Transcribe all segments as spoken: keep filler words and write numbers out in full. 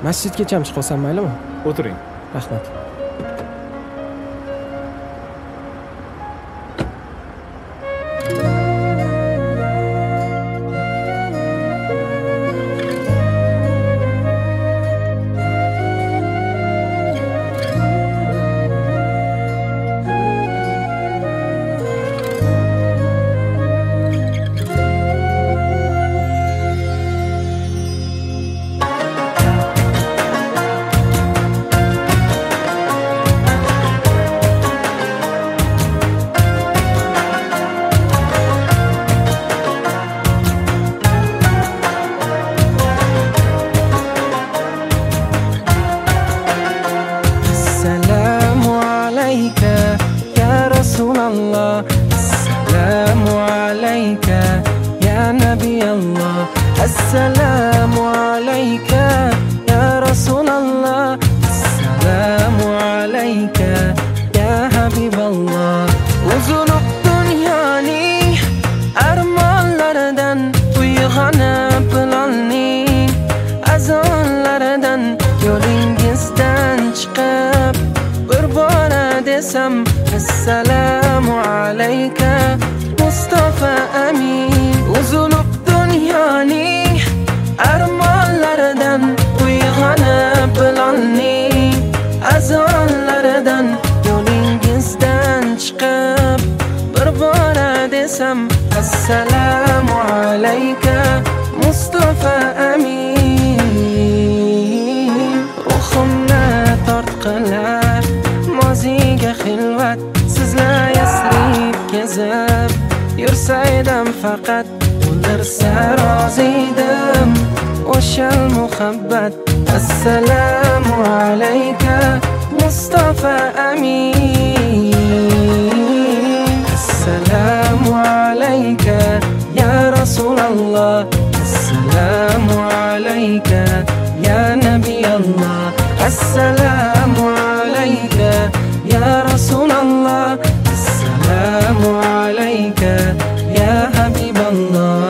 Masjidgacha chiqib olsam maylimi? O'tiring. Rahmat. السلام عليك يا رسول الله السلام عليك يا حبيب الله Uzulup dünyani armonlardan uyg'onib bilolning azonlaridan yo'lingizdan chiqib bir bora desam assalomu alayka Mustafa Amin Uzulup dünyani armonlaridan uyg'onib bilolning azonlaridan yo'lingizdan chiqib bir bora desam assalomu alayka Mustafa Amin ruhimni tortqilar moziga xilvat sizlar yasrib kezib yursaydim faqat o'ldirsa roziydim o'shal muhabbat assalomu alayka Mustafa Amin assalomu alayka ya Rasulullah assalomu alayka ya Nabiyallah assalomu alayka ya Rasulullah assalomu alayka ya Habiballah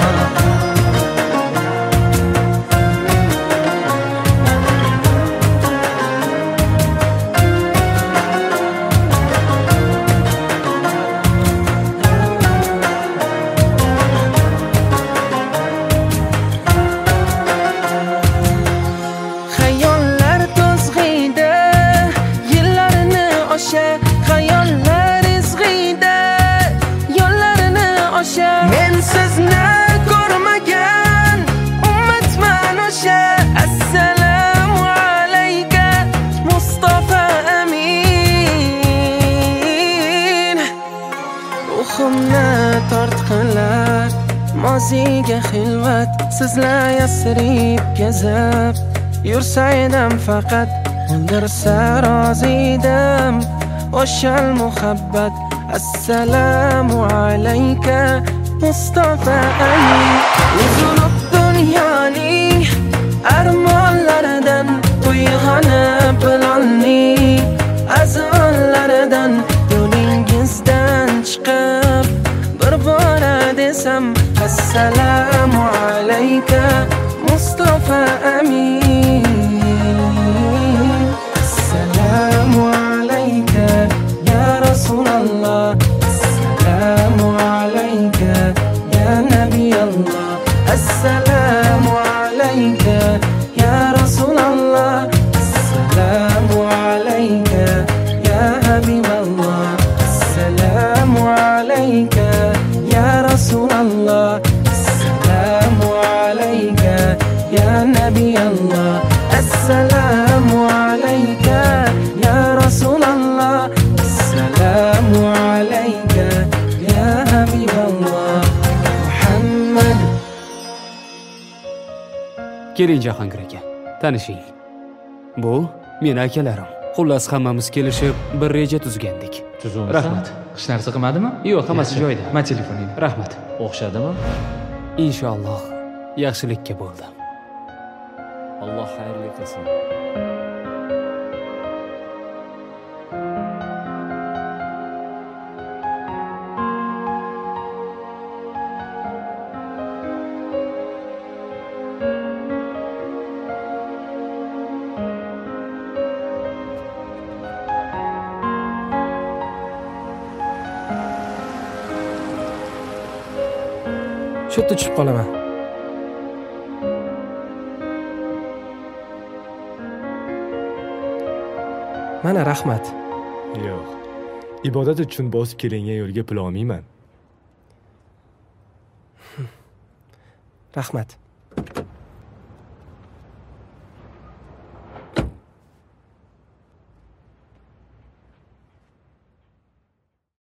Men sizni ko'rmagan ummatman o'sha assalomu alayka Mustafa Amin ruhimni tortqilar moziga xilvat sizlar yasrib kezib yursaydim faqat o'ldirsa roziydim o'shal muhabbat assalomu alayka Mustafa Amin Uzulup dunyoning armonlaridan uyg'onib bilolning azonlaridan yo'lingizdan chiqib bir bora desam assalomu alayka Mustafa Amin assalomu alayka ya Rasulullah assalomu alayka ya Nabiyallah assalomu alayka ya Rasulullah assalomu alayka ya Habiballah assalomu alayka ya Rasulullah assalomu alayka ya Nabiyallah assalomu alayka ya Rasulullah assalomu alayka ya Habiballah Muhammad Keling Jahongir aka, tanishing. Bu meni akalarim. Xullas hammamiz kelishib bir reja tuzgandik. Tuzumsan? Rahmat. Hech narsa qilmadimi? Yo'q, hammasi joyida. Ma telefoning. Rahmat. O'xshadimi? Inshaalloh yaxshilikka bo'ldi. Alloh xayrli qilsin. Shu yerda tushib qolaman. Mana rahmat. Yo'q. Ibodat uchun bosib kelingan yo'lga pul olmayman. Rahmat.